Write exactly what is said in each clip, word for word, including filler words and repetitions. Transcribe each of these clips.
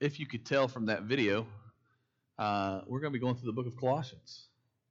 if you could tell from that video, uh, we're going to be going through the book of Colossians.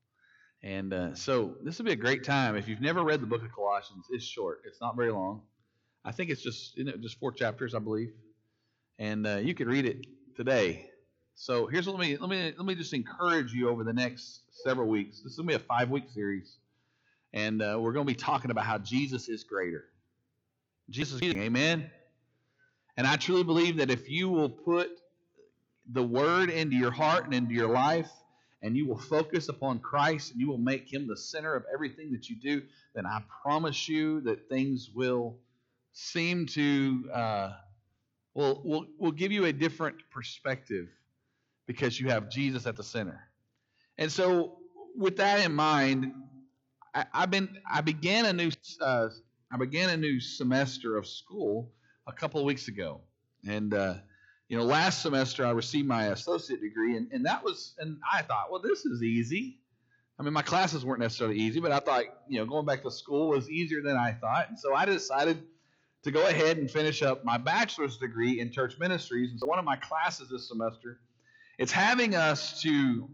And uh, so this will be a great time. If you've never read the book of Colossians, it's short. It's not very long. I think it's just you know, just four chapters, I believe. And uh, you could read it today. So here's what let me let me let me just encourage you over the next several weeks. This is going to be a five-week series, and uh, we're going to be talking about how Jesus is greater. Jesus is, amen. And I truly believe that if you will put the Word into your heart and into your life, and you will focus upon Christ, and you will make Him the center of everything that you do, then I promise you that things will seem to uh, will will will give you a different perspective because you have Jesus at the center. And so, with that in mind, I, I've been I began a new uh, I began a new semester of school a couple of weeks ago, and uh, you know, last semester I received my associate degree, and, and that was, and I thought, well, this is easy. I mean, my classes weren't necessarily easy, but I thought, you know, going back to school was easier than I thought, and so I decided to go ahead and finish up my bachelor's degree in church ministries. And so one of my classes this semester, it's having us to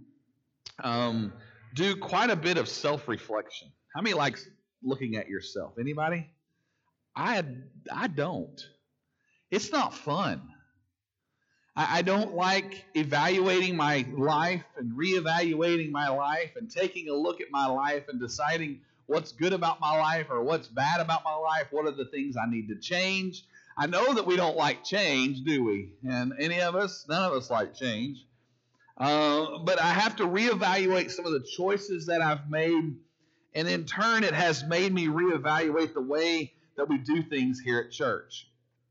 um, do quite a bit of self-reflection. How many likes looking at yourself? Anybody? I I don't. It's not fun. I, I don't like evaluating my life and reevaluating my life and taking a look at my life and deciding what's good about my life or what's bad about my life. What are the things I need to change? I know that we don't like change, do we? And any of us, none of us like change. Uh, but I have to reevaluate some of the choices that I've made, and in turn, it has made me reevaluate the way that we do things here at church.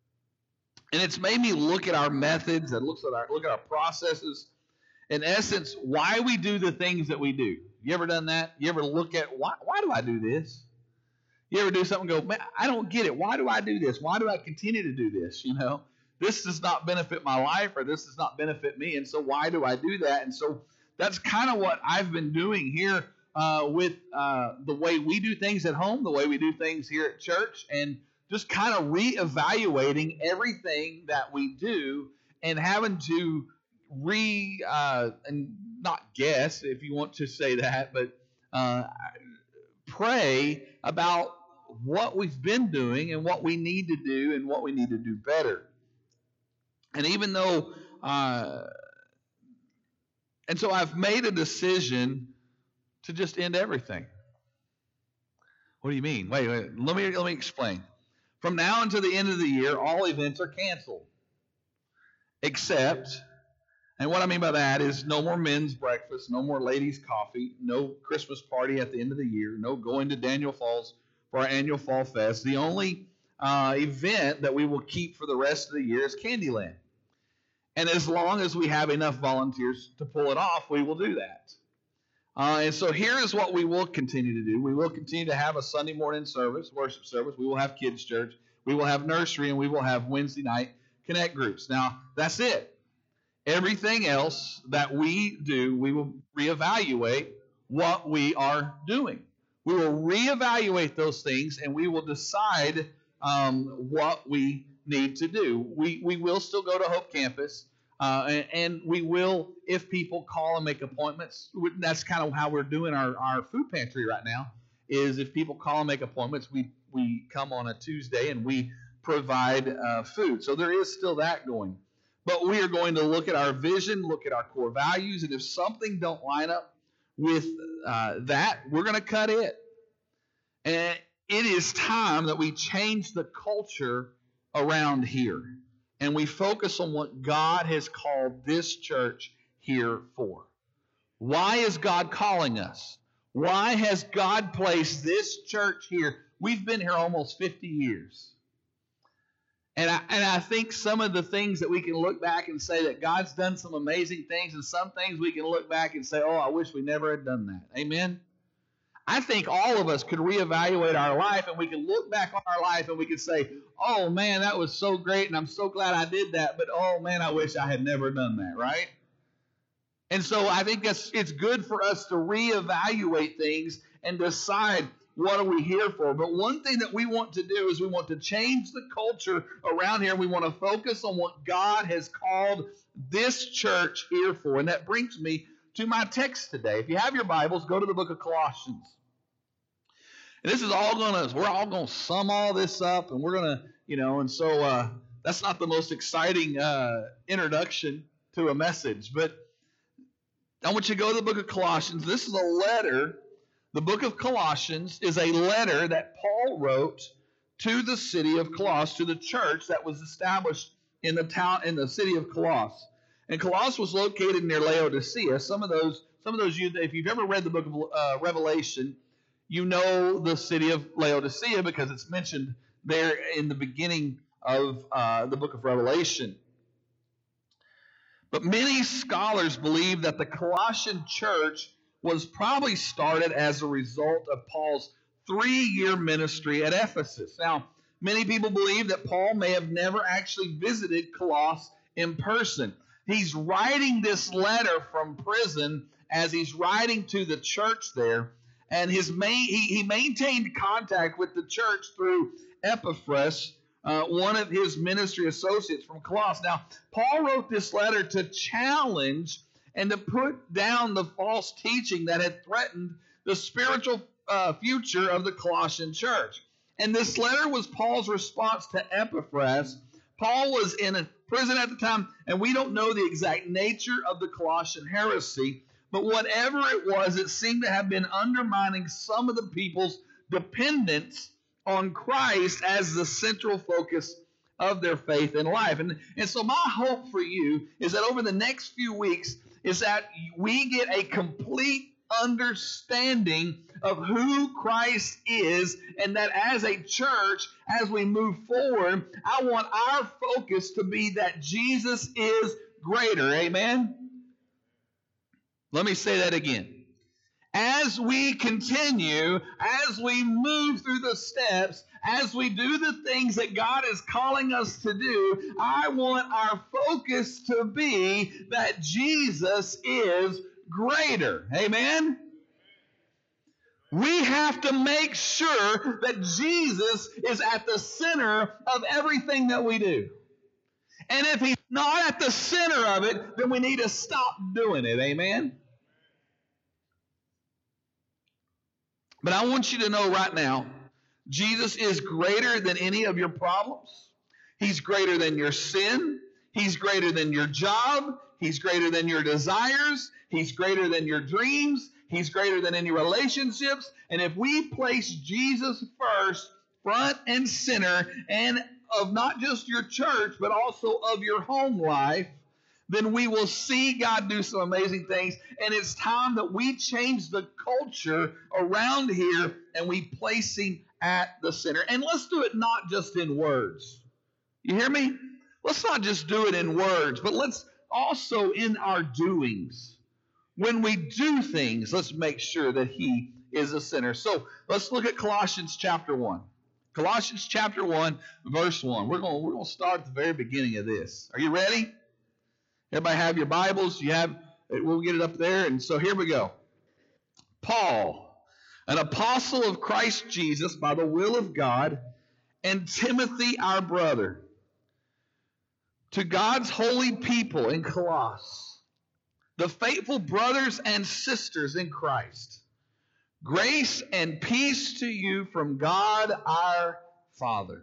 And it's made me look at our methods and look at our look at our processes. In essence, why we do the things that we do. You ever done that? You ever look at why? Why do I do this? You ever do something and go, man, I don't get it. Why do I do this? Why do I continue to do this? You know, this does not benefit my life, or this does not benefit me, and so why do I do that? And so that's kind of what I've been doing here uh, with uh, the way we do things at home, the way we do things here at church, and just kind of reevaluating everything that we do and having to re uh, and not guess, if you want to say that, but uh, pray about what we've been doing and what we need to do and what we need to do better. And even though, uh, and so I've made a decision to just end everything. What do you mean? Wait, wait, let me let me explain. From now until the end of the year, all events are canceled. Except, and what I mean by that is no more men's breakfast, no more ladies' coffee, no Christmas party at the end of the year, no going to Daniel Falls for our annual Fall Fest. The only uh, event that we will keep for the rest of the year is Candyland. And as long as we have enough volunteers to pull it off, we will do that. Uh, and so here is what we will continue to do. We will continue to have a Sunday morning service, worship service. We will have kids' church. We will have nursery, and we will have Wednesday night connect groups. Now, that's it. Everything else that we do, we will reevaluate what we are doing. We will reevaluate those things, and we will decide um, what we need to do. We, we will still go to Hope Campus. Uh, and, and we will, if people call and make appointments, that's kind of how we're doing our, our food pantry right now, is if people call and make appointments, we, we come on a Tuesday and we provide uh, food. So there is still that going. But we are going to look at our vision, look at our core values, and if something don't line up with uh, that, we're going to cut it. And it is time that we change the culture around here. And we focus on what God has called this church here for. Why is God calling us? Why has God placed this church here? We've been here almost fifty years. And I, and I think some of the things that we can look back and say that God's done some amazing things, and some things we can look back and say, oh, I wish we never had done that. Amen? I think all of us could reevaluate our life, and we can look back on our life and we can say, oh, man, that was so great, and I'm so glad I did that, but, oh, man, I wish I had never done that, right? And so I think it's, it's good for us to reevaluate things and decide what are we here for? But one thing that we want to do is we want to change the culture around here. We want to focus on what God has called this church here for. And that brings me to my text today. If you have your Bibles, go to the book of Colossians. And this is all going to, we're all going to sum all this up, and we're going to, you know, and so uh, that's not the most exciting uh, introduction to a message, but I want you to go to the book of Colossians. This is a letter. The book of Colossians is a letter that Paul wrote to the city of Colossus, to the church that was established in the town, in the city of Colossus. And Colossus was located near Laodicea. Some of those, some of those, you, if you've ever read the book of uh, Revelation, you know the city of Laodicea because it's mentioned there in the beginning of uh, the book of Revelation. But many scholars believe that the Colossian church was probably started as a result of Paul's three-year ministry at Ephesus. Now, many people believe that Paul may have never actually visited Colossus in person. He's writing this letter from prison as he's writing to the church there, and his main, he, he maintained contact with the church through Epaphras, Uh, one of his ministry associates from Colossus. Now, Paul wrote this letter to challenge and to put down the false teaching that had threatened the spiritual uh, future of the Colossian church. And this letter was Paul's response to Epaphras. Paul was in a prison at the time, and we don't know the exact nature of the Colossian heresy, but whatever it was, it seemed to have been undermining some of the people's dependence on Christ as the central focus of their faith and life. And, and so my hope for you is that over the next few weeks is that we get a complete understanding of who Christ is, and that as a church, as we move forward, I want our focus to be that Jesus is greater. Amen? Let me say that again. As we continue, as we move through the steps, as we do the things that God is calling us to do, I want our focus to be that Jesus is greater. Amen? We have to make sure that Jesus is at the center of everything that we do. And if he's not at the center of it, then we need to stop doing it. Amen? But I want you to know right now, Jesus is greater than any of your problems. He's greater than your sin. He's greater than your job. He's greater than your desires. He's greater than your dreams. He's greater than any relationships. And if we place Jesus first, front and center, and of not just your church, but also of your home life, then we will see God do some amazing things. And it's time that we change the culture around here and we place him at the center. And let's do it not just in words. You hear me? Let's not just do it in words, but let's also in our doings. When we do things, let's make sure that he is the center. So let's look at Colossians chapter one. Colossians chapter one, verse one. We're going, we're going to start at the very beginning of this. Are you ready? Everybody have your Bibles? You have, we'll get it up there. And so here we go. Paul, an apostle of Christ Jesus by the will of God, and Timothy, our brother, to God's holy people in Colossus, the faithful brothers and sisters in Christ, grace and peace to you from God our Father.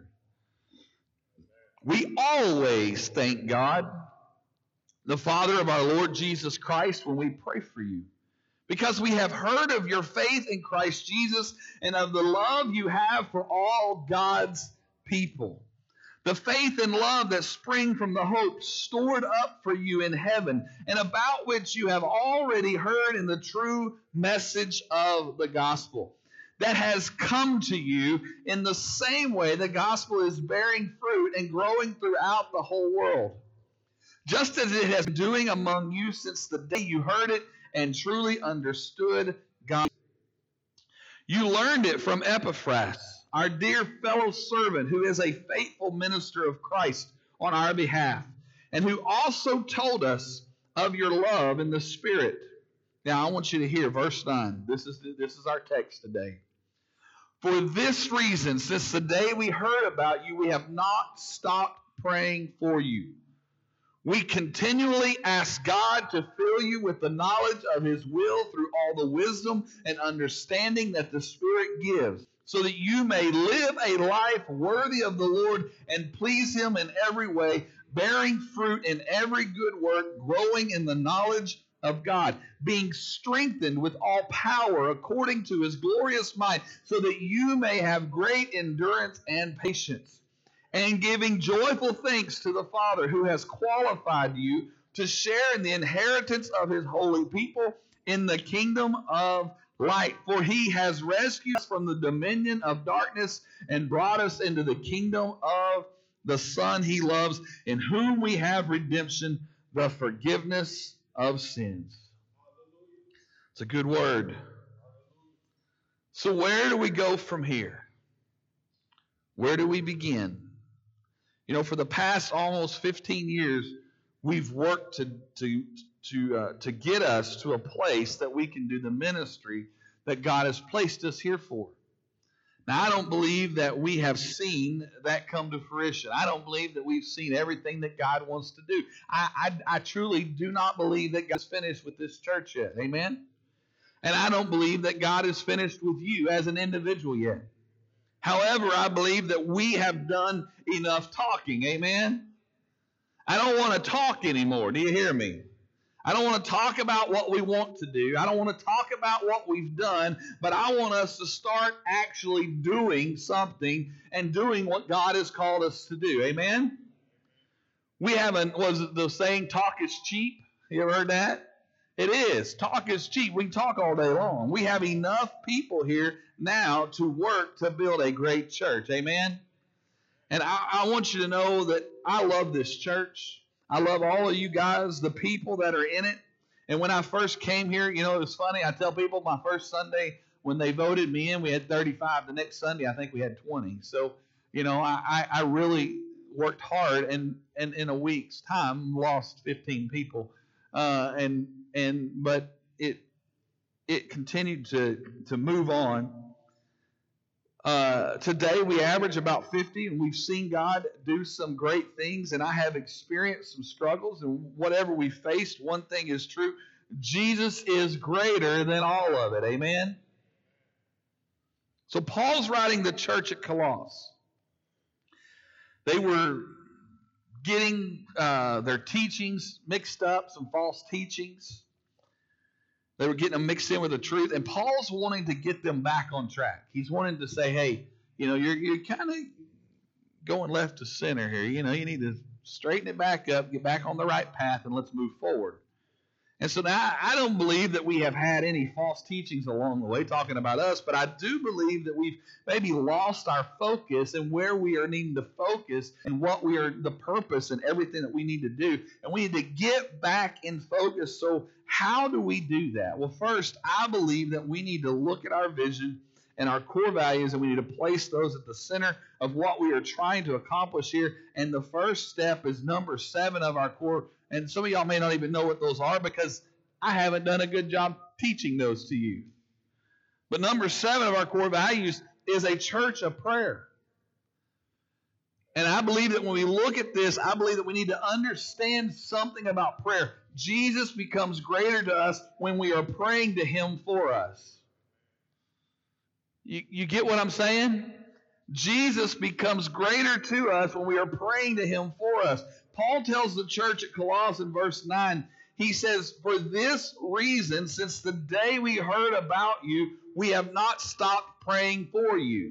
We always thank God, the Father of our Lord Jesus Christ, when we pray for you, because we have heard of your faith in Christ Jesus and of the love you have for all God's people, the faith and love that spring from the hope stored up for you in heaven, and about which you have already heard in the true message of the gospel, that has come to you in the same way the gospel is bearing fruit and growing throughout the whole world, just as it has been doing among you since the day you heard it and truly understood God. You learned it from Epaphras, our dear fellow servant, who is a faithful minister of Christ on our behalf, and who also told us of your love in the Spirit. Now, I want you to hear verse nine. This is, this is our text today. For this reason, since the day we heard about you, we have not stopped praying for you. We continually ask God to fill you with the knowledge of His will through all the wisdom and understanding that the Spirit gives, so that you may live a life worthy of the Lord and please Him in every way, bearing fruit in every good work, growing in the knowledge of God, being strengthened with all power according to His glorious might, so that you may have great endurance and patience, and giving joyful thanks to the Father who has qualified you to share in the inheritance of His holy people in the kingdom of light. For He has rescued us from the dominion of darkness and brought us into the kingdom of the Son He loves, in whom we have redemption, the forgiveness of sins. It's a good word. So where do we go from here? Where do we begin? You know, for the past almost fifteen years, we've worked to to to uh, to get us to a place that we can do the ministry that God has placed us here for. Now, I don't believe that we have seen that come to fruition. I don't believe that we've seen everything that God wants to do. I, I, I truly do not believe that God's finished with this church yet. Amen? And I don't believe that God is finished with you as an individual yet. However, I believe that we have done enough talking. Amen? I don't want to talk anymore. Do you hear me? I don't want to talk about what we want to do. I don't want to talk about what we've done, but I want us to start actually doing something and doing what God has called us to do. Amen? We haven't, was it the saying, talk is cheap? You ever heard that? It is. Talk is cheap. We can talk all day long. We have enough people here now to work to build a great church. Amen? And I, I want you to know that I love this church. I love all of you guys, the people that are in it. And when I first came here, you know, it was funny. I tell people my first Sunday when they voted me in, we had thirty-five. The next Sunday, I think we had twenty. So, you know, I, I really worked hard and, and in a week's time lost fifteen people. Uh, and and but it it continued to, to move on. Uh, today we average about fifty, and we've seen God do some great things, and I have experienced some struggles, and whatever we faced, one thing is true: Jesus is greater than all of it. Amen? So Paul's writing the church at Colossus. They were getting uh, their teachings mixed up, some false teachings. They were getting them mixed in with the truth, and Paul's wanting to get them back on track. He's wanting to say, hey, you know, you're you're kind of going left to center here. You know, you need to straighten it back up, get back on the right path, and let's move forward. And so now I don't believe that we have had any false teachings along the way talking about us, but I do believe that we've maybe lost our focus and where we are needing to focus and what we are, the purpose and everything that we need to do. And we need to get back in focus. So how do we do that? Well, first, I believe that we need to look at our vision and our core values, and we need to place those at the center of what we are trying to accomplish here. And the first step is number seven of our core. And some of y'all may not even know what those are because I haven't done a good job teaching those to you. But number seven of our core values is a church of prayer. And I believe that when we look at this, I believe that we need to understand something about prayer. Jesus becomes greater to us when we are praying to Him for us. You, you get what I'm saying? Jesus becomes greater to us when we are praying to Him for us. Paul tells the church at Colossus in verse nine, he says, for this reason, since the day we heard about you, we have not stopped praying for you.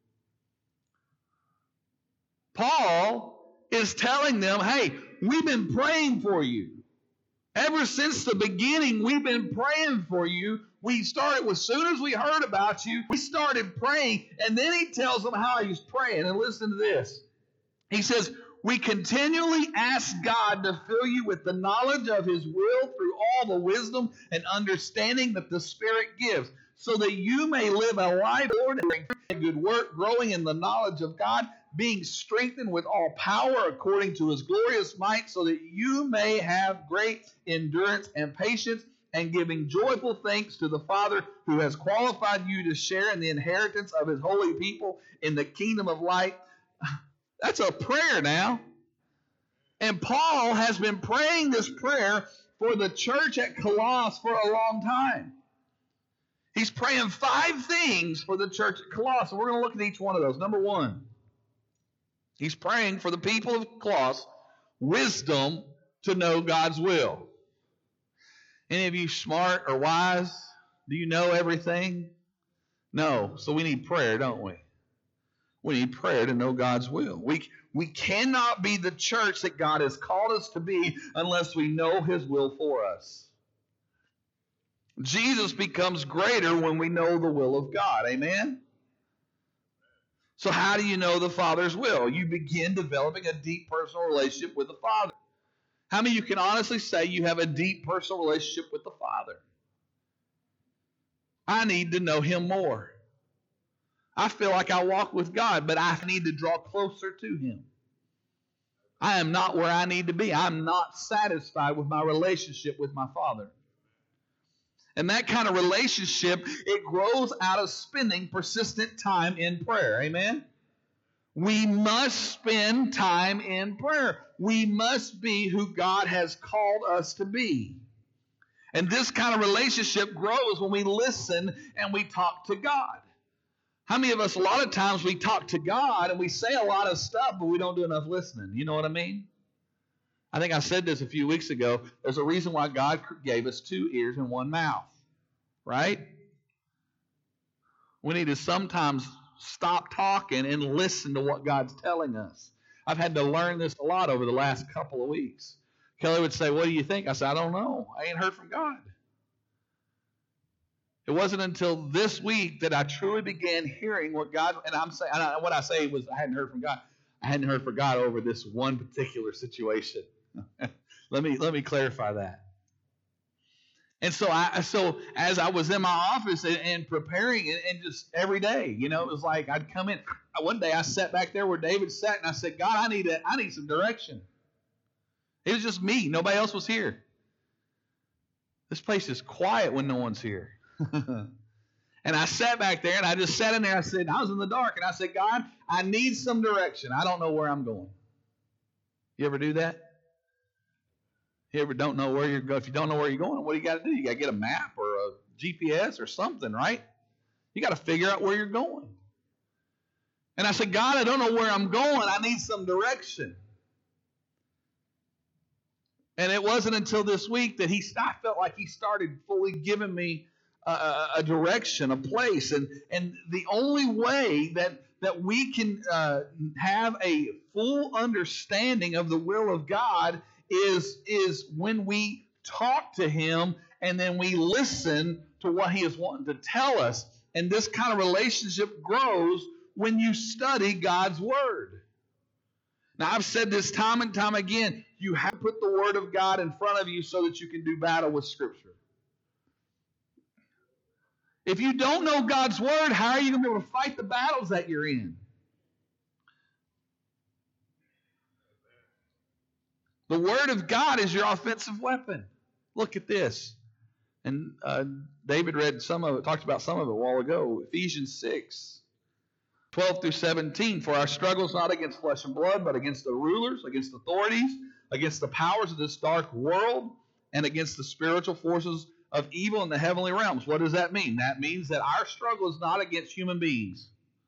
Paul is telling them, hey, we've been praying for you. Ever since the beginning, we've been praying for you. We started, as soon as we heard about you, we started praying. And then he tells them how he's praying. And listen to this. He says, we continually ask God to fill you with the knowledge of His will through all the wisdom and understanding that the Spirit gives, so that you may live a life ordinary and good work, growing in the knowledge of God, being strengthened with all power according to His glorious might, so that you may have great endurance and patience, and giving joyful thanks to the Father who has qualified you to share in the inheritance of his holy people in the kingdom of light. That's a prayer now. And Paul has been praying this prayer for the church at Colossus for a long time. He's praying five things for the church at Colossus. We're going to look at each one of those. Number one, he's praying for the people of Colossus wisdom to know God's will. Any of you smart or wise? Do you know everything? No. So we need prayer, don't we? We need prayer to know God's will. We, we cannot be the church that God has called us to be unless we know his will for us. Jesus becomes greater when we know the will of God. Amen? So how do you know the Father's will? You begin developing a deep personal relationship with the Father. How many of you can honestly say you have a deep personal relationship with the Father? I need to know him more. I feel like I walk with God, but I need to draw closer to him. I am not where I need to be. I'm not satisfied with my relationship with my Father. And that kind of relationship, it grows out of spending persistent time in prayer. Amen? We must spend time in prayer. We must be who God has called us to be. And this kind of relationship grows when we listen and we talk to God. How many of us, a lot of times we talk to God and we say a lot of stuff, but we don't do enough listening? You know what I mean? I think I said this a few weeks ago. There's a reason why God gave us two ears and one mouth, right? We need to sometimes stop talking and listen to what God's telling us. I've had to learn this a lot over the last couple of weeks. Kelly would say, "What do you think?" I said, "I don't know. I ain't heard from God." It wasn't until this week that I truly began hearing what God, and I'm saying, and I, what I say was I hadn't heard from God. I hadn't heard from God over this one particular situation. let me let me clarify that. And so I so as I was in my office and, and preparing and, and just every day, you know, it was like I'd come in. One day I sat back there where David sat, and I said, "God, I need a, I need some direction." It was just me. Nobody else was here. This place is quiet when no one's here. And I sat back there and I just sat in there. I said, I was in the dark, and I said, "God, I need some direction. I don't know where I'm going." You ever do that? You ever don't know where you're going? If you don't know where you're going, what do you got to do? You got to get a map or a G P S or something, right? You got to figure out where you're going. And I said, "God, I don't know where I'm going. I need some direction." And it wasn't until this week that he I felt like he started fully giving me a, a direction, a place. And, and the only way that, that we can uh, have a full understanding of the will of God is, is when we talk to him and then we listen to what he is wanting to tell us. And this kind of relationship grows when you study God's Word. Now, I've said this time and time again. You have to put the Word of God in front of you so that you can do battle with Scripture. If you don't know God's Word, how are you going to be able to fight the battles that you're in? The Word of God is your offensive weapon. Look at this. And uh, David read some of it, talked about some of it a while ago. Ephesians six, twelve through seventeen. For our struggle is not against flesh and blood, but against the rulers, against authorities, against the powers of this dark world, and against the spiritual forces of evil in the heavenly realms. What does that mean? That means that our struggle is not against human beings.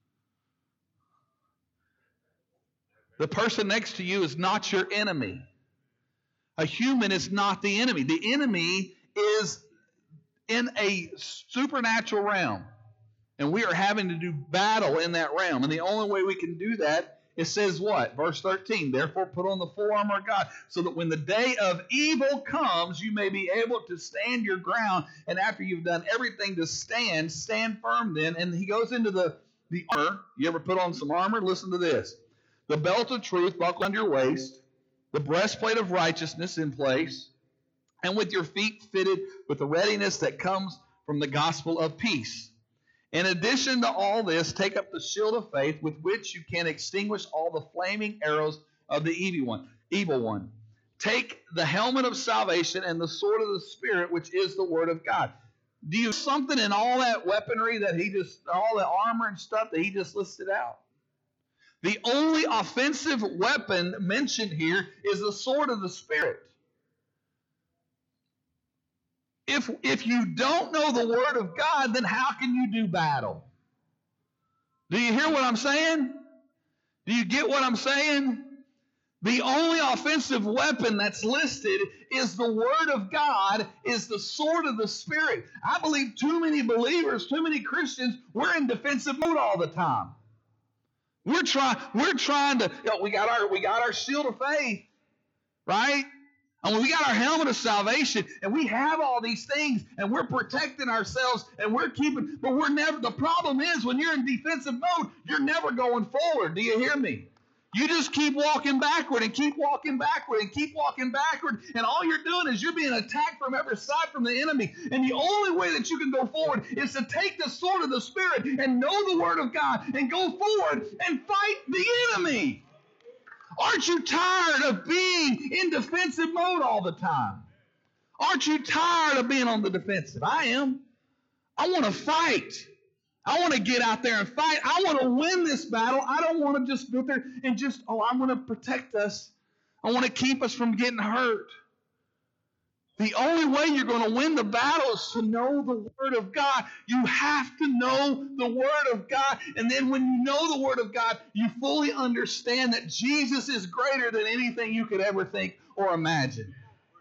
The person next to you is not your enemy. A human is not the enemy. The enemy is in a supernatural realm. And we are having to do battle in that realm. And the only way we can do that, it says what? Verse thirteen, therefore put on the full armor of God, so that when the day of evil comes, you may be able to stand your ground. And after you've done everything to stand, stand firm then. And he goes into the, the armor. You ever put on some armor? Listen to this. The belt of truth buckled on your waist, the breastplate of righteousness in place, and with your feet fitted with the readiness that comes from the gospel of peace. In addition to all this, take up the shield of faith with which you can extinguish all the flaming arrows of the evil one. Evil one. Take the helmet of salvation and the sword of the Spirit, which is the Word of God. Do you something in all that weaponry that he just, all the armor and stuff that he just listed out? The only offensive weapon mentioned here is the sword of the Spirit. If, if you don't know the Word of God, then how can you do battle? Do you hear what I'm saying? Do you get what I'm saying? The only offensive weapon that's listed is the Word of God, is the sword of the Spirit. I believe too many believers, too many Christians, we're in defensive mode all the time. We're trying, we're trying to, you know, we got our we got our shield of faith, right? And we got our helmet of salvation, and we have all these things, and we're protecting ourselves, and we're keeping, but we're never, the problem is when you're in defensive mode, you're never going forward. Do you hear me? You just keep walking backward and keep walking backward and keep walking backward, and all you're doing is you're being attacked from every side from the enemy. And the only way that you can go forward is to take the sword of the Spirit and know the Word of God and go forward and fight the enemy. Aren't you tired of being in defensive mode all the time? Aren't you tired of being on the defensive? I am. I want to fight. I want to get out there and fight. I want to win this battle. I don't want to just go there and just, oh, I want to protect us. I want to keep us from getting hurt. The only way you're going to win the battle is to know the Word of God. You have to know the Word of God. And then when you know the Word of God, you fully understand that Jesus is greater than anything you could ever think or imagine.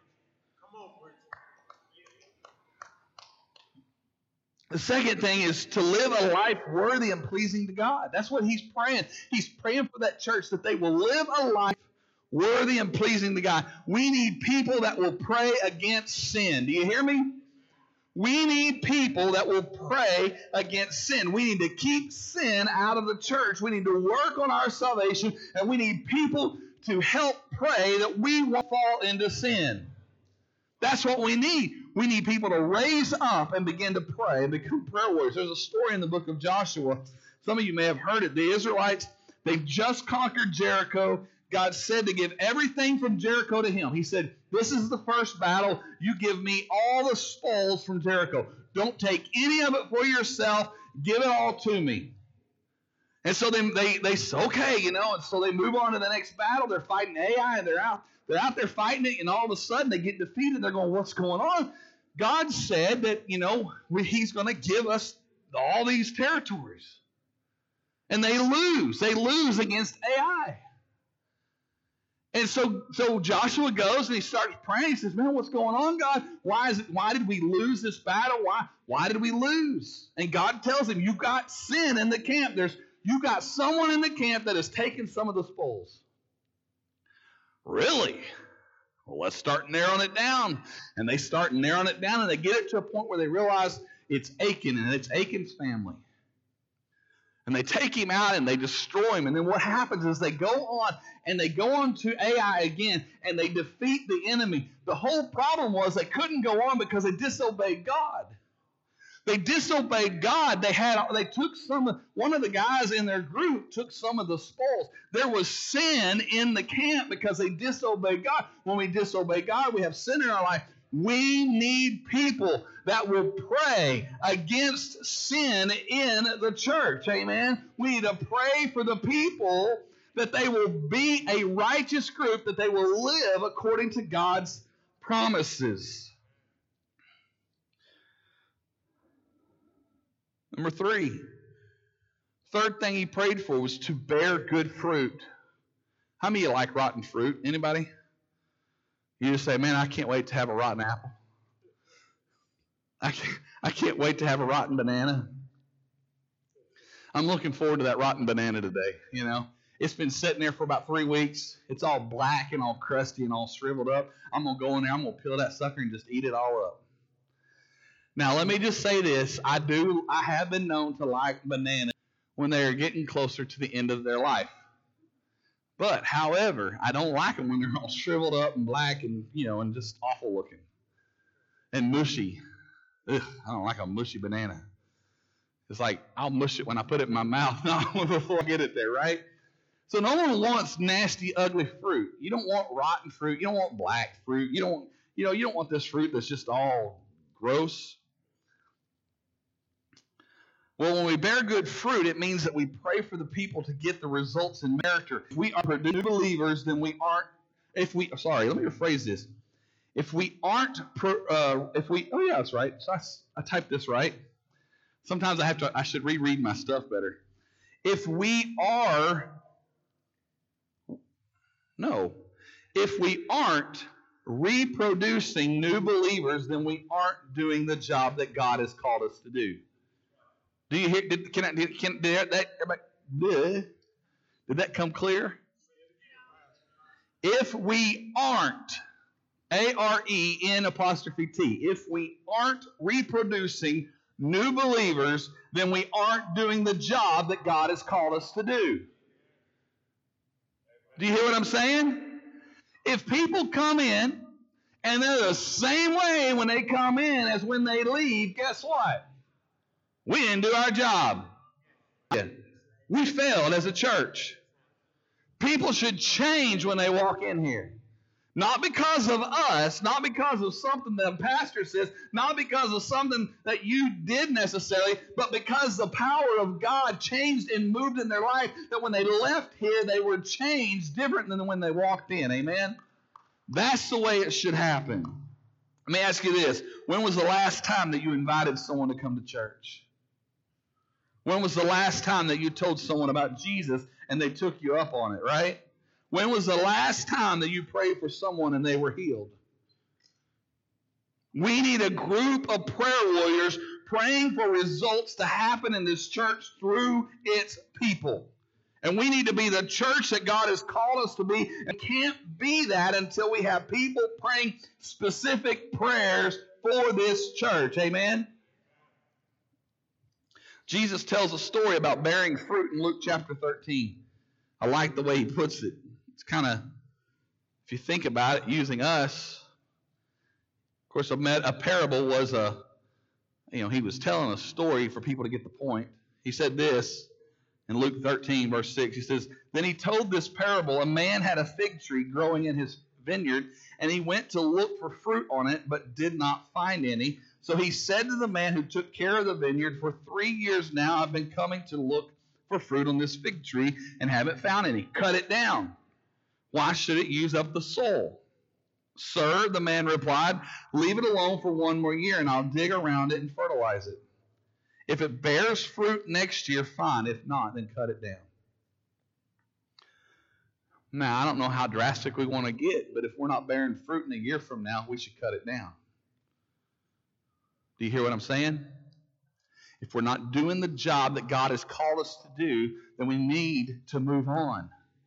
The second thing is to live a life worthy and pleasing to God. That's what he's praying. He's praying for that church, that they will live a life worthy and pleasing to God. We need people that will pray against sin. Do you hear me? We need people that will pray against sin. We need to keep sin out of the church. We need to work on our salvation, and we need people to help pray that we won't fall into sin. That's what we need. We need people to raise up and begin to pray and become prayer warriors. There's a story in the book of Joshua. Some of you may have heard it. The Israelites, they've just conquered Jericho. God said to give everything from Jericho to him. He said, this is the first battle. You give me all the spoils from Jericho. Don't take any of it for yourself. Give it all to me. And so they, they, they say, okay, you know, and so they move on to the next battle. They're fighting Ai, and they're out. They're out there fighting it, and all of a sudden they get defeated. They're going, what's going on? God said that, you know, he's going to give us all these territories. And they lose. They lose against Ai. And so, so Joshua goes and he starts praying. He says, man, what's going on, God? Why is it, why did we lose this battle? Why, why did we lose? And God tells him, you got sin in the camp. There's, you got someone in the camp that has taken some of the spoils. Really? Well, let's start narrowing it down. And they start narrowing it down, and they get it to a point where they realize it's Achan, and it's Achan's family. And they take him out, and they destroy him. And then what happens is they go on, and they go on to Ai again, and they defeat the enemy. The whole problem was they couldn't go on because they disobeyed God. They disobeyed God. They had they took some of, one of the guys in their group took some of the spoils. There was sin in the camp because they disobeyed God. When we disobey God, we have sin in our life. We need people that will pray against sin in the church. Amen. We need to pray for the people that they will be a righteous group, that they will live according to God's promises. Number three, third thing he prayed for was to bear good fruit. How many of you like rotten fruit? Anybody? You just say, man, I can't wait to have a rotten apple. I can't, I can't wait to have a rotten banana. I'm looking forward to that rotten banana today, you know. It's been sitting there for about three weeks. It's all black and all crusty and all shriveled up. I'm going to go in there, I'm going to peel that sucker and just eat it all up. Now, let me just say this. I do, I have been known to like bananas when they are getting closer to the end of their life. But, however, I don't like them when they're all shriveled up and black and, you know, and just awful looking and mushy. Ugh, I don't like a mushy banana. It's like I'll mush it when I put it in my mouth, not before I get it there, right? So no one wants nasty, ugly fruit. You don't want rotten fruit. You don't want black fruit. You don't, you know, you don't want this fruit that's just all gross. Well, when we bear good fruit, it means that we pray for the people to get the results in character. If we are new believers, then we aren't. If we, sorry, let me rephrase this. If we aren't, uh, if we, oh yeah, that's right. So I, I typed this right. Sometimes I have to, I should reread my stuff better. If we are, no, if we aren't reproducing new believers, then we aren't doing the job that God has called us to do. Do you hear? Did, can I? Did, can, did that? Did that come clear? If we aren't, A R E N apostrophe T, if we aren't reproducing new believers, then we aren't doing the job that God has called us to do. Do you hear what I'm saying? If people come in and they're the same way when they come in as when they leave, guess what? We didn't do our job. We failed as a church. People should change when they walk in here. Not because of us, not because of something that a pastor says, not because of something that you did necessarily, but because the power of God changed and moved in their life, that when they left here, they were changed different than when they walked in. Amen? That's the way it should happen. Let me ask you this. When was the last time that you invited someone to come to church? When was the last time that you told someone about Jesus and they took you up on it, right? When was the last time that you prayed for someone and they were healed? We need a group of prayer warriors praying for results to happen in this church through its people. And we need to be the church that God has called us to be. And can't be that until we have people praying specific prayers for this church. Amen? Jesus tells a story about bearing fruit in Luke chapter thirteen. I like the way he puts it. It's kind of, if you think about it, using us. Of course, a, met, a parable was a, you know, he was telling a story for people to get the point. He said this in Luke thirteen, verse six. He says, "Then he told this parable. A man had a fig tree growing in his vineyard, and he went to look for fruit on it, but did not find any. So he said to the man who took care of the vineyard, 'For three years now I've been coming to look for fruit on this fig tree and haven't found any. Cut it down. Why should it use up the soil?' 'Sir,' the man replied, 'leave it alone for one more year, and I'll dig around it and fertilize it. If it bears fruit next year, fine. If not, then cut it down.'" Now, I don't know how drastic we want to get, but if we're not bearing fruit in a year from now, we should cut it down. Do you hear what I'm saying? If we're not doing the job that God has called us to do, then we need to move on.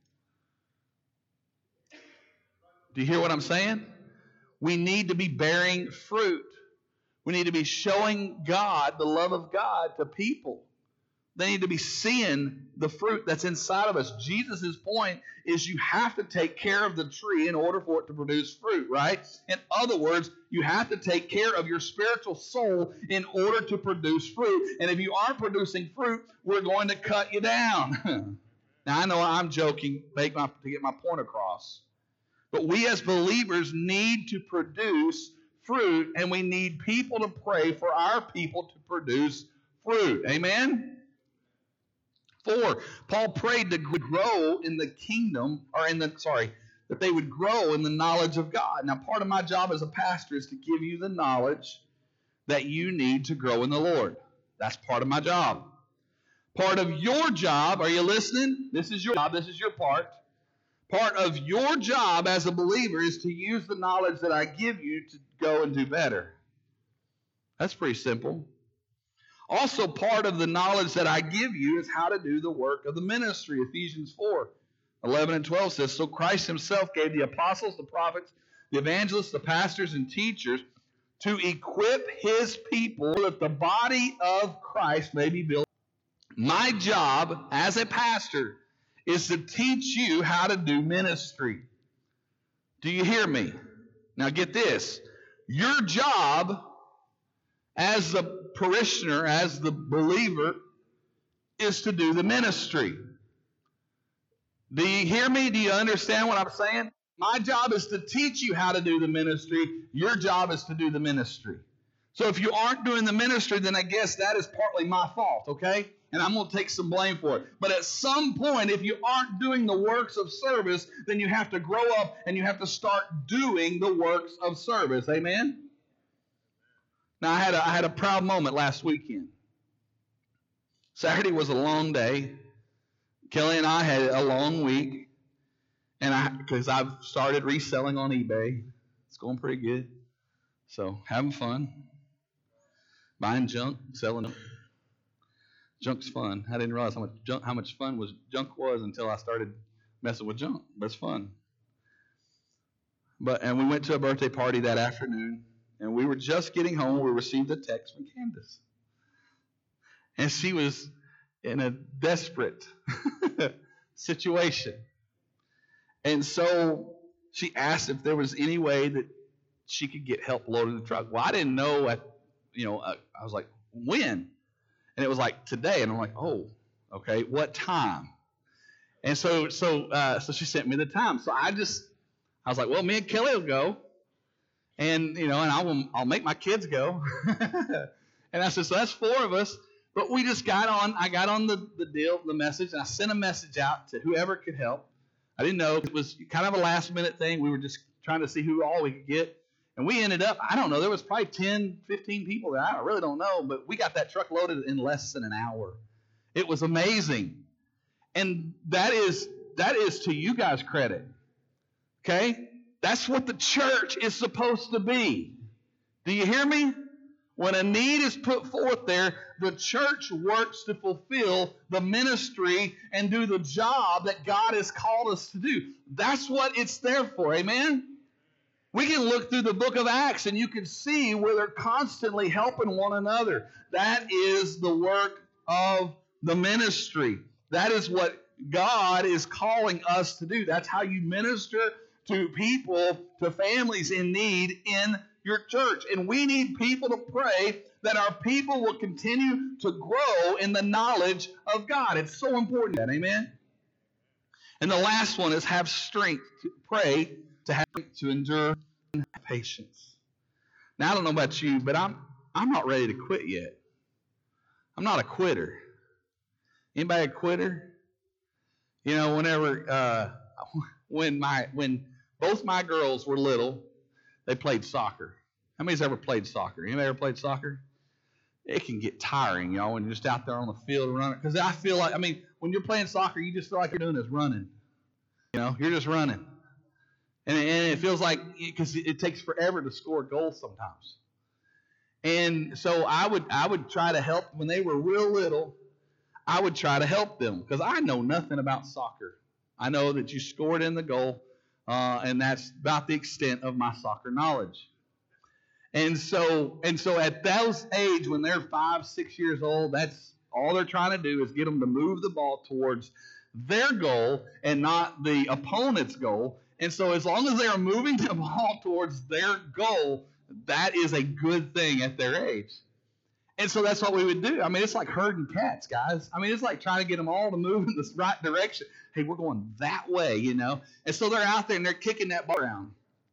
Do you hear what I'm saying? We need to be bearing fruit. We need to be showing God, the love of God, to people. They need to be seeing the fruit that's inside of us. Jesus' point is you have to take care of the tree in order for it to produce fruit, right? In other words, you have to take care of your spiritual soul in order to produce fruit. And if you aren't producing fruit, we're going to cut you down. Now, I know I'm joking make my, to get my point across. But we as believers need to produce fruit, and we need people to pray for our people to produce fruit. Amen? Four, Paul prayed to grow in the kingdom, or in the, sorry, that they would grow in the knowledge of God. Now, part of my job as a pastor is to give you the knowledge that you need to grow in the Lord. That's part of my job. Part of your job, are you listening? This is your job, this is your part. Part of your job as a believer is to use the knowledge that I give you to go and do better. That's pretty simple. Also, part of the knowledge that I give you is how to do the work of the ministry. Ephesians four, eleven and twelve says, "So Christ himself gave the apostles, the prophets, the evangelists, the pastors, and teachers to equip his people so that the body of Christ may be built." My job as a pastor is to teach you how to do ministry. Do you hear me? Now get this. Your job as the parishioner, as the believer, is to do the ministry. Do you hear me? Do you understand what I'm saying? My job is to teach you how to do the ministry. Your job is to do the ministry. So if you aren't doing the ministry, then I guess that is partly my fault, okay? And I'm going to take some blame for it. But at some point, if you aren't doing the works of service, then you have to grow up and you have to start doing the works of service. Amen? Now, I had a, I had a proud moment last weekend. Saturday was a long day. Kelly and I had a long week, and I because I've started reselling on eBay. It's going pretty good. So having fun, buying junk, selling it. Junk's fun. I didn't realize how much junk, how much fun was junk was until I started messing with junk. But it's fun. But and we went to a birthday party that afternoon, and we were just getting home. We received a text from Candace, and she was in a desperate situation. And so she asked if there was any way that she could get help loading the truck. Well, I didn't know, at, you know, uh, I was like, when? And it was like, today. And I'm like, oh, okay, what time? And so so uh, so she sent me the time. So I just, I was like, well, me and Kelly will go. And, you know, and I will, I'll make my kids go. And I said, so that's four of us. But we just got on, I got on the, the deal, the message, and I sent a message out to whoever could help. I didn't know. It was kind of a last minute thing. We were just trying to see who all we could get. And we ended up, I don't know, there was probably ten, fifteen people there. I really don't know, but we got that truck loaded in less than an hour. It was amazing. And that is, that is to you guys' credit. Okay? That's what the church is supposed to be. Do you hear me? When a need is put forth there, the church works to fulfill the ministry and do the job that God has called us to do. That's what it's there for. Amen? We can look through the book of Acts and you can see where they're constantly helping one another. That is the work of the ministry. That is what God is calling us to do. That's how you minister to people, to families in need in your church. And we need people to pray that our people will continue to grow in the knowledge of God. It's so important. Amen? And the last one is have strength to pray, to have to endure patience. Now, I don't know about you, but I'm I'm not ready to quit yet. I'm not a quitter. Anybody a quitter? You know, whenever uh, when my when both my girls were little, they played soccer. How many's ever played soccer? Anybody ever played soccer? It can get tiring, y'all, when you're just out there on the field running. Because I feel like, I mean, when you're playing soccer, you just feel like you're doing is running. You know, you're just running. And, and it feels like, because it, it takes forever to score goals sometimes. And so I would I would try to help, when they were real little, I would try to help them. Because I know nothing about soccer. I know that you scored in the goal. Uh, and that's about the extent of my soccer knowledge. And so, and so at those age, when they're five, six years old, that's all they're trying to do is get them to move the ball towards their goal and not the opponent's goal. And so as long as they are moving the ball towards their goal, that is a good thing at their age. And so that's what we would do. I mean, it's like herding cats, guys. I mean, it's like trying to get them all to move in the right direction. Hey, we're going that way, you know. And so they're out there and they're kicking that ball around.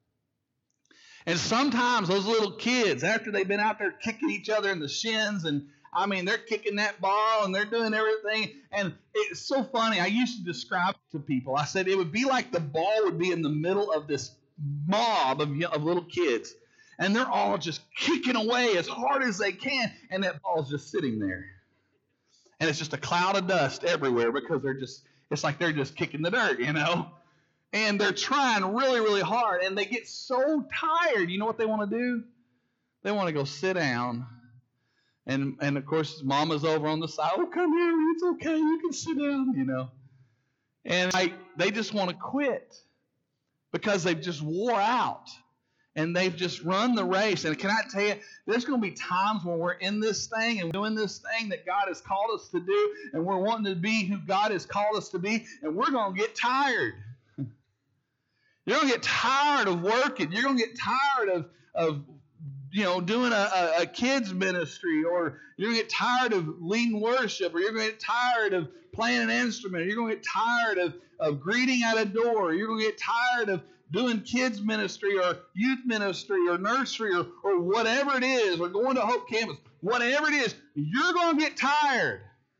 And sometimes those little kids, after they've been out there kicking each other in the shins, and I mean, they're kicking that ball and they're doing everything. And it's so funny. I used to describe it to people. I said it would be like the ball would be in the middle of this mob of, of little kids. And they're all just kicking away as hard as they can, and that ball's just sitting there. And it's just a cloud of dust everywhere because they're just, it's like they're just kicking the dirt, you know. And they're trying really, really hard, and they get so tired. You know what they want to do? They want to go sit down. And, and of course, Mama's over on the side. Oh, come here. It's okay. You can sit down, you know. And I, they just want to quit because they've just wore out. And they've just run the race. And can I tell you, there's going to be times when we're in this thing and doing this thing that God has called us to do, and we're wanting to be who God has called us to be, and we're going to get tired. You're going to get tired of working. You're going to get tired of, of you know, doing a, a, a kids ministry, or you're going to get tired of leading worship, or you're going to get tired of playing an instrument, or you're going to get tired of, of greeting at a door, or you're going to get tired of doing kids ministry or youth ministry or nursery or, or whatever it is, or going to Hope Campus, whatever it is, you're going to get tired.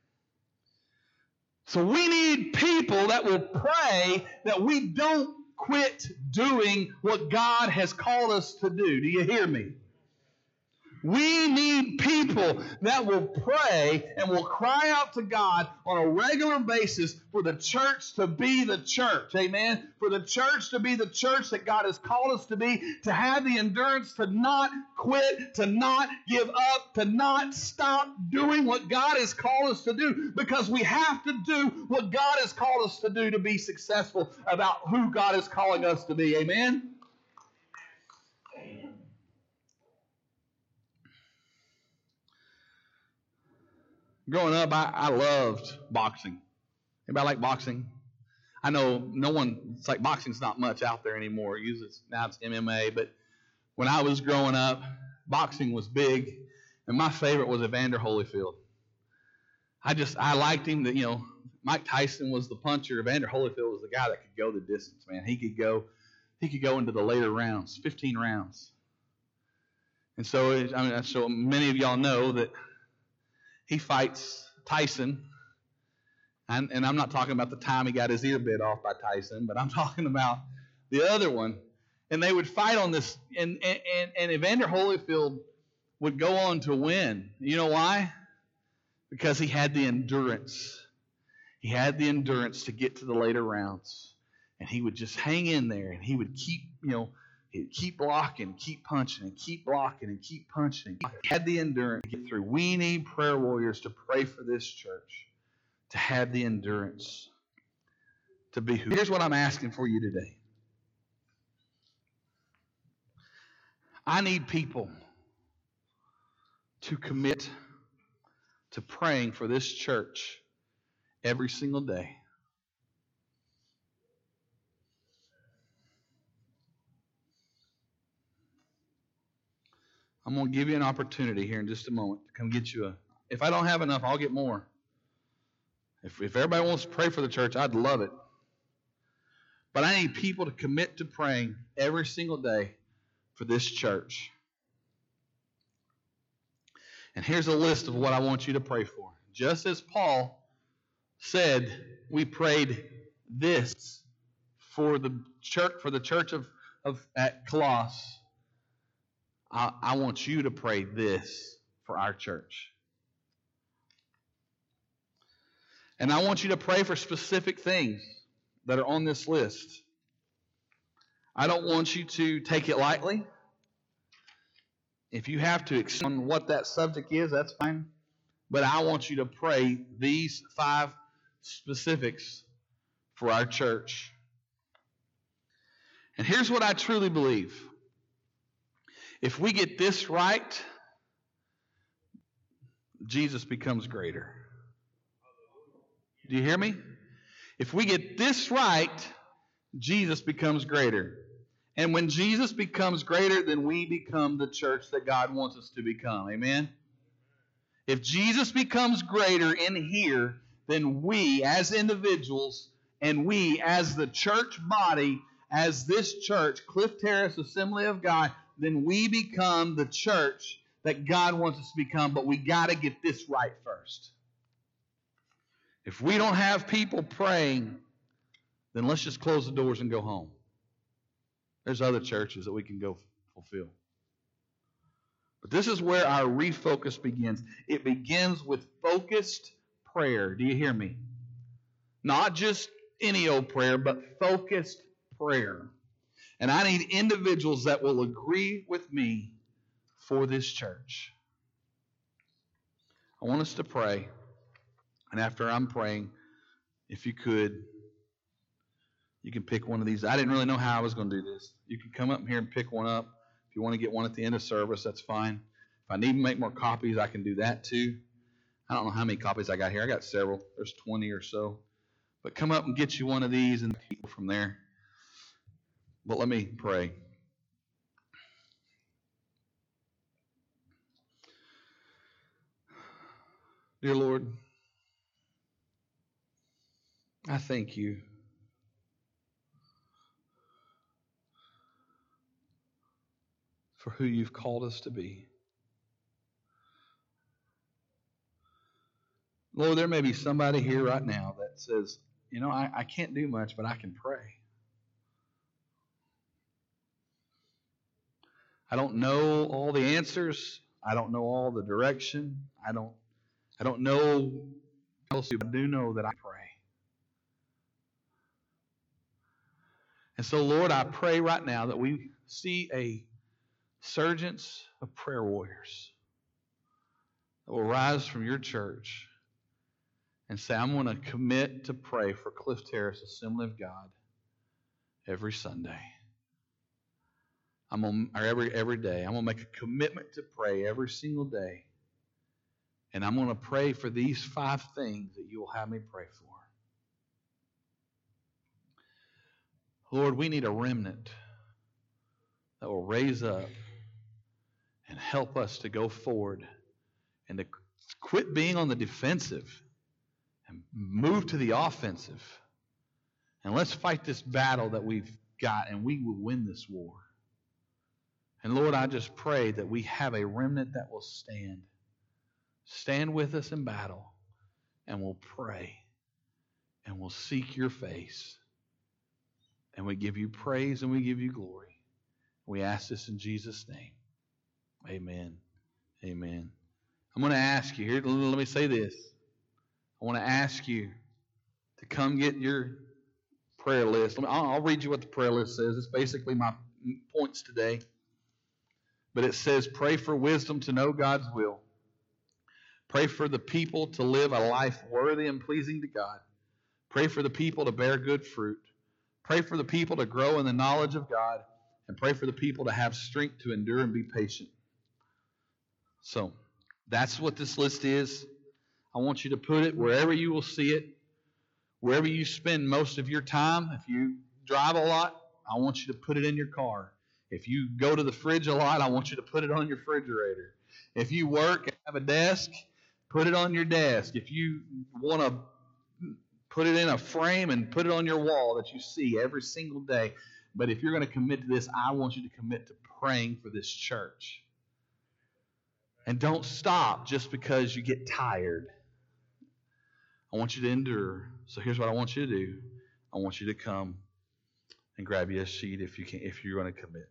So we need people that will pray that we don't quit doing what God has called us to do. Do you hear me? We need people that will pray and will cry out to God on a regular basis for the church to be the church. Amen? For the church to be the church that God has called us to be, to have the endurance to not quit, to not give up, to not stop doing what God has called us to do, because we have to do what God has called us to do to be successful about who God is calling us to be. Amen? Growing up, I, I loved boxing. Anybody like boxing? I know no one, it's like boxing's not much out there anymore. Usually it's, now it's M M A, but when I was growing up, boxing was big, and my favorite was Evander Holyfield. I just, I liked him. That, you know, Mike Tyson was the puncher. Evander Holyfield was the guy that could go the distance, man. He could go, he could go into the later rounds, fifteen rounds. And so, I mean, so many of y'all know that he fights Tyson, and, and I'm not talking about the time he got his ear bit off by Tyson, but I'm talking about the other one. And they would fight on this, and, and, and Evander Holyfield would go on to win. You know why? Because he had the endurance. He had the endurance to get to the later rounds, and he would just hang in there, and he would keep, you know, he'd keep blocking, keep punching, and keep blocking, and keep punching. He had the endurance to get through. We need prayer warriors to pray for this church, to have the endurance to be who. Here's what I'm asking for you today. I need people to commit to praying for this church every single day. I'm going to give you an opportunity here in just a moment to come get you a, if I don't have enough, I'll get more. If, if everybody wants to pray for the church, I'd love it. But I need people to commit to praying every single day for this church. And here's a list of what I want you to pray for. Just as Paul said, we prayed this for the church, for the church of, of at Colossus. I, I want you to pray this for our church. And I want you to pray for specific things that are on this list. I don't want you to take it lightly. If you have to explain what that subject is, that's fine. But I want you to pray these five specifics for our church. And here's what I truly believe. If we get this right, Jesus becomes greater. Do you hear me? If we get this right, Jesus becomes greater. And when Jesus becomes greater, then we become the church that God wants us to become. Amen? If Jesus becomes greater in here, then we as individuals and we as the church body, as this church, Cliff Terrace Assembly of God, then we become the church that God wants us to become. But we got to get this right first. If we don't have people praying, then let's just close the doors and go home. There's other churches that we can go fulfill. But this is where our refocus begins. It begins with focused prayer. Do you hear me? Not just any old prayer, but focused prayer. And I need individuals that will agree with me for this church. I want us to pray. And after I'm praying, if you could, you can pick one of these. I didn't really know how I was going to do this. You can come up here and pick one up. If you want to get one at the end of service, that's fine. If I need to make more copies, I can do that too. I don't know how many copies I got here. I got several. There's twenty or so. But come up and get you one of these and go from there. But let me pray. Dear Lord, I thank you for who you've called us to be. Lord, there may be somebody here right now that says, you know, I, I can't do much, but I can pray. I don't know all the answers. I don't know all the direction. I don't I don't know else, but I do know that I pray. And so, Lord, I pray right now that we see a surgence of prayer warriors that will rise from your church and say, I'm going to commit to pray for Cliff Terrace Assembly of God every Sunday. I'm gonna, or every every day. I'm going to make a commitment to pray every single day. And I'm going to pray for these five things that you will have me pray for. Lord, we need a remnant that will raise up and help us to go forward and to quit being on the defensive and move to the offensive. And let's fight this battle that we've got, and we will win this war. And Lord, I just pray that we have a remnant that will stand. Stand with us in battle, and we'll pray, and we'll seek your face. And we give you praise and we give you glory. We ask this in Jesus' name. Amen. Amen. I'm going to ask you, here, let me say this. I want to ask you to come get your prayer list. Let me, I'll, I'll read you what the prayer list says. It's basically my points today. But it says, pray for wisdom to know God's will. Pray for the people to live a life worthy and pleasing to God. Pray for the people to bear good fruit. Pray for the people to grow in the knowledge of God. And pray for the people to have strength to endure and be patient. So, that's what this list is. I want you to put it wherever you will see it. Wherever you spend most of your time. If you drive a lot, I want you to put it in your car. If you go to the fridge a lot, I want you to put it on your refrigerator. If you work and have a desk, put it on your desk. If you want to put it in a frame and put it on your wall that you see every single day. But if you're going to commit to this, I want you to commit to praying for this church. And don't stop just because you get tired. I want you to endure. So here's what I want you to do. I want you to come and grab you a sheet if you can, if you're going to commit.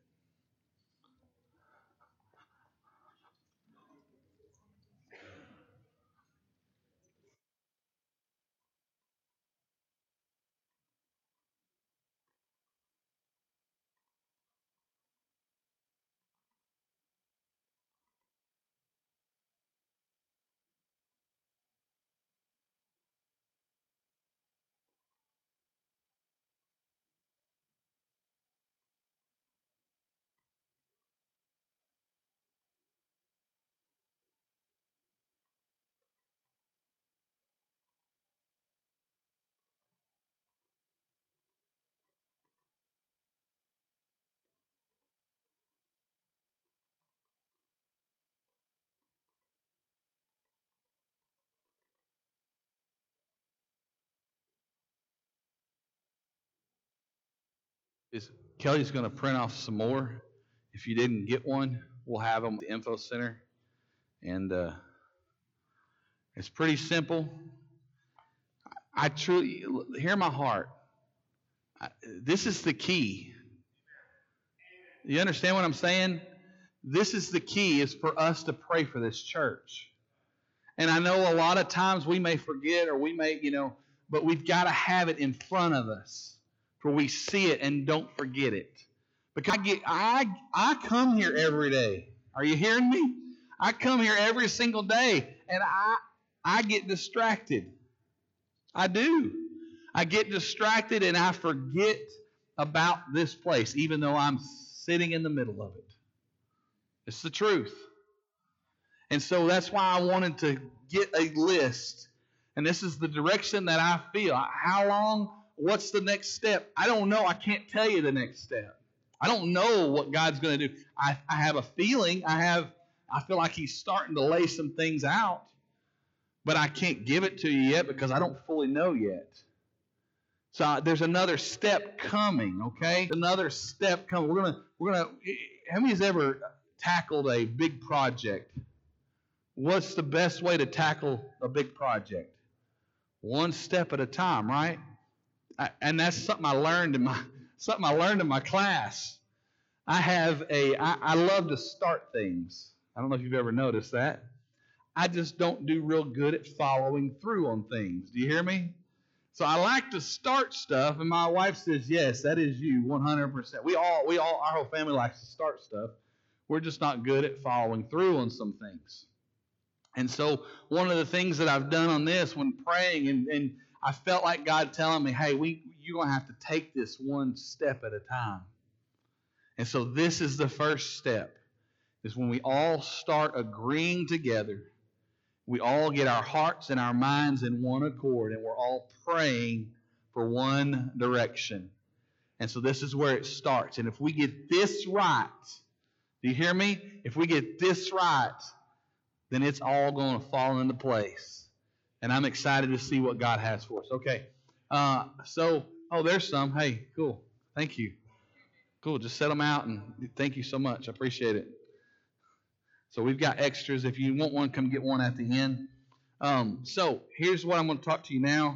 Is Kelly's going to print off some more. If you didn't get one, we'll have them at the info center. And uh, it's pretty simple. I truly, hear my heart. I, this is the key. You understand what I'm saying? This is the key, is for us to pray for this church. And I know a lot of times we may forget, or we may, you know, but we've got to have it in front of us where we see it and don't forget it. Because I get, I, I come here every day. Are you hearing me? I come here every single day, and I, I get distracted. I do. I get distracted, and I forget about this place, even though I'm sitting in the middle of it. It's the truth. And so that's why I wanted to get a list. And this is the direction that I feel. How long? What's the next step? I don't know. I can't tell you the next step. I don't know what God's going to do. I, I have a feeling. I have. I feel like He's starting to lay some things out. but I can't give it to you yet because I don't fully know yet. So uh, there's another step coming, okay? Another step coming. We're gonna, we're gonna. How many has ever tackled a big project? What's the best way to tackle a big project? One step at a time, right? I, and that's something I learned in my something I learned in my class. I have a. I, I love to start things. I don't know if you've ever noticed that. I just don't do real good at following through on things. Do you hear me? So I like to start stuff, and my wife says, yes, that is you, one hundred percent. We all, we all, our whole family likes to start stuff. We're just not good at following through on some things. And so one of the things that I've done on this when praying, and, and I felt like God telling me, hey, we, you're going to have to take this one step at a time. And so this is the first step, is when we all start agreeing together. We all get our hearts and our minds in one accord, and we're all praying for one direction. And so this is where it starts. And if we get this right, do you hear me? If we get this right, then it's all going to fall into place. And I'm excited to see what God has for us. Okay. Uh, so, oh, there's some. Hey, cool. Thank you. Cool. Just set them out, and thank you so much. I appreciate it. So we've got extras. If you want one, come get one at the end. Um, so here's what I'm going to talk to you now.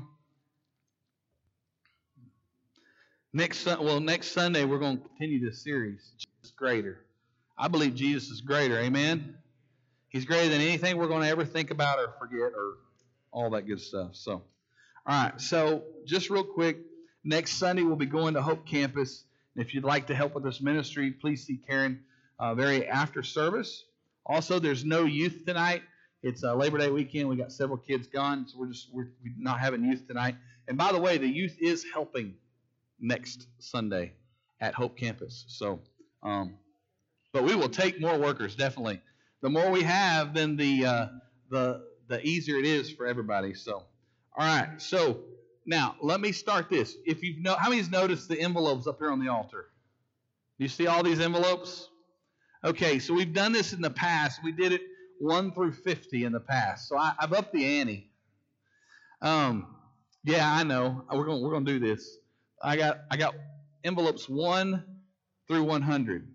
Next, well, next Sunday we're going to continue this series, Jesus Greater. I believe Jesus is greater. Amen. He's greater than anything we're going to ever think about or forget or all that good stuff. So, all right. So just real quick, next Sunday we'll be going to Hope Campus. If you'd like to help with this ministry, please see Karen uh, very after service. Also, there's no youth tonight. It's uh, Labor Day weekend. We got several kids gone, so we're just we're, we're not having youth tonight. And by the way, the youth is helping next Sunday at Hope Campus. So, um, but we will take more workers, definitely. The more we have, then the uh, the the easier it is for everybody. So, all right. So now let me start this. If you've no, how many's noticed the envelopes up here on the altar? Do you see all these envelopes? Okay, so we've done this in the past. We did it one through fifty in the past. So I, I've upped the ante. Um, yeah, I know. We're going we're going to do this. I got I got envelopes one through one hundred.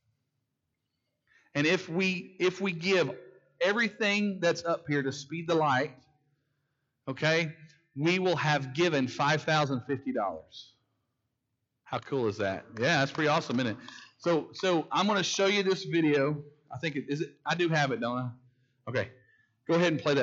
And if we if we give everything that's up here to Speed the Light, okay, we will have given five thousand fifty dollars. How cool is that? Yeah, that's pretty awesome, isn't it? So, so I'm going to show you this video. I think it is it. I do have it, don't I? Okay. Go ahead and play that.